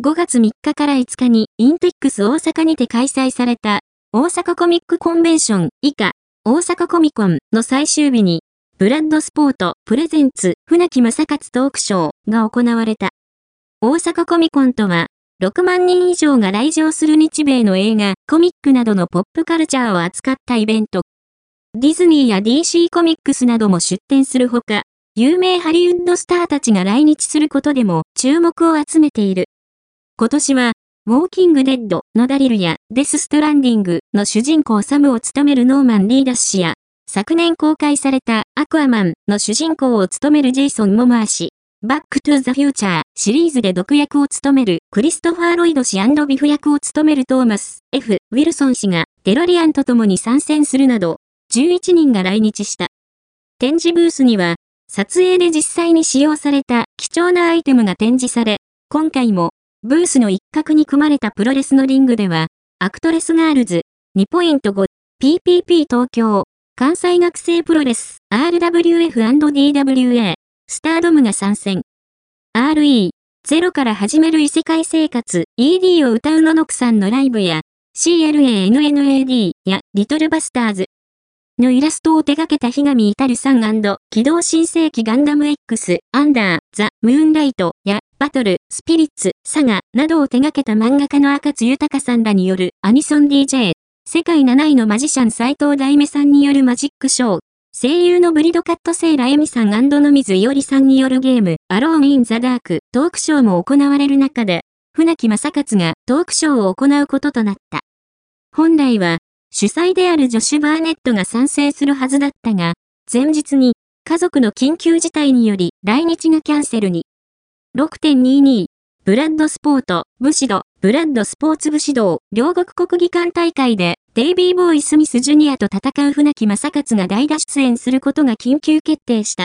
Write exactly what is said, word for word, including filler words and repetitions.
ごがつみっかからいつかにインテックス大阪にて開催された大阪コミックコンベンション以下大阪コミコンの最終日にブラッドスポートプレゼンツ船木正勝トークショーが行われた。大阪コミコンとはろくまんにん以上が来場する日米の映画、コミックなどのポップカルチャーを扱ったイベント。ディズニーや ディーシー コミックスなども出展するほか、有名ハリウッドスターたちが来日することでも注目を集めている。今年は、ウォーキングデッドのダリルやデス・ストランディングの主人公サムを務めるノーマン・リーダス氏や、昨年公開されたアクアマンの主人公を務めるジェイソン・モマー氏、バック・トゥ・ザ・フューチャーシリーズで毒役を務めるクリストファー・ロイド氏&ビフ役を務めるトーマス・ F ・ウィルソン氏がデロリアンと共に参戦するなど、じゅういちにんが来日した。展示ブースには、撮影で実際に使用された貴重なアイテムが展示され、今回もブースの一角に組まれたプロレスのリングでは、アクトレスガールズ、にポイントご、ピーピーピー 東京、関西学生プロレス、アールダブリューエフ&ディーダブリューエー、スタードムが参戦。アールイー、ゼロから始める異世界生活、イーディー を歌うののくさんのライブや、シーエルエーエヌエヌエーディー やリトルバスターズのイラストを手掛けた日上至さん&機動新世紀ガンダム X、アンダー、ザ・ムーンライトやバトル、スピリッツ、サガなどを手掛けた漫画家の赤津豊さんらによるアニソン ディージェー、世界なないのマジシャン斉藤大目さんによるマジックショー、声優のブリドカットセイラエミさん&野水伊織さんによるゲーム、アローン・イン・ザ・ダーク、トークショーも行われる中で、船木正勝がトークショーを行うこととなった。本来は、主催であるジョシュ・バーネットが参戦するはずだったが、前日に家族の緊急事態により来日がキャンセルに。ろくてんにじゅうに ブラッドスポート、武士道、ブラッドスポーツ武士道、両国国技館大会でデイビー・ボーイ・スミス・ジュニアと戦う船木正勝が代打出演することが緊急決定した。